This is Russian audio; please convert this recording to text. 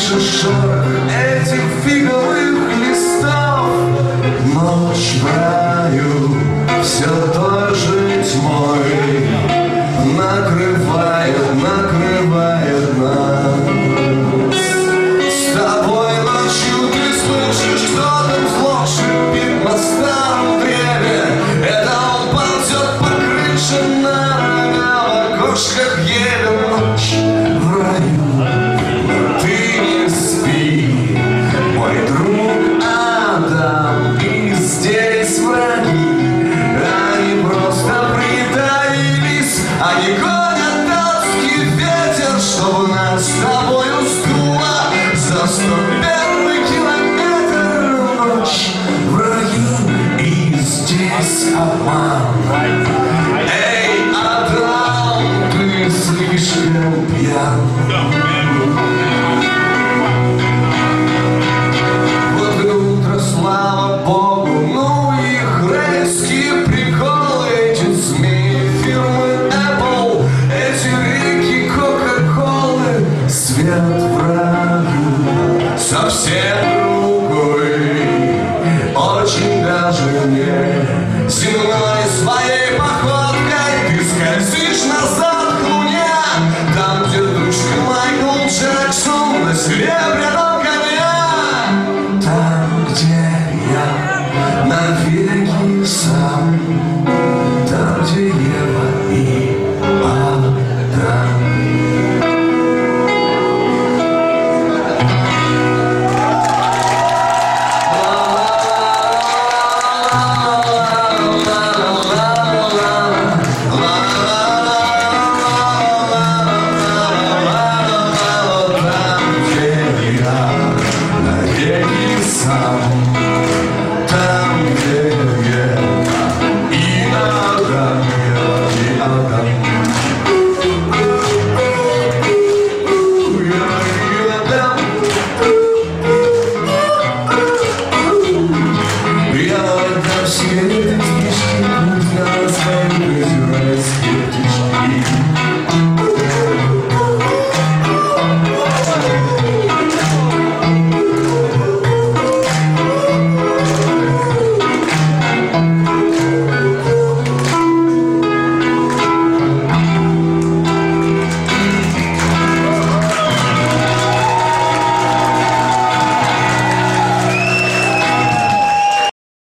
слышишь шорох этих фиговых листов. Ночь в раю все той же тьмой накрывает нас. С тобой ночью ты слышишь, кто там зло шипит на старом древе. Это он ползет по крыше на окошках еле. Ночь в раю, но ты не спи, мой друг Адам, и здесь враги. Они просто притаились, они гонят адский ветер, чтобы нас с тобою сдуло за 101 километр. Ночь в раю, и здесь обман. Эй, Адам, ты слишком пьян. Вот и утро, слава Богу, ну их рейские приколы, эти змеи фирмы Apple, эти реки Кока-Колы. Свет в раю совсем другой, очень даже не земной. Своей походкой ты скользишь назад к луне, там, где душка Майкл Джексон на серебряном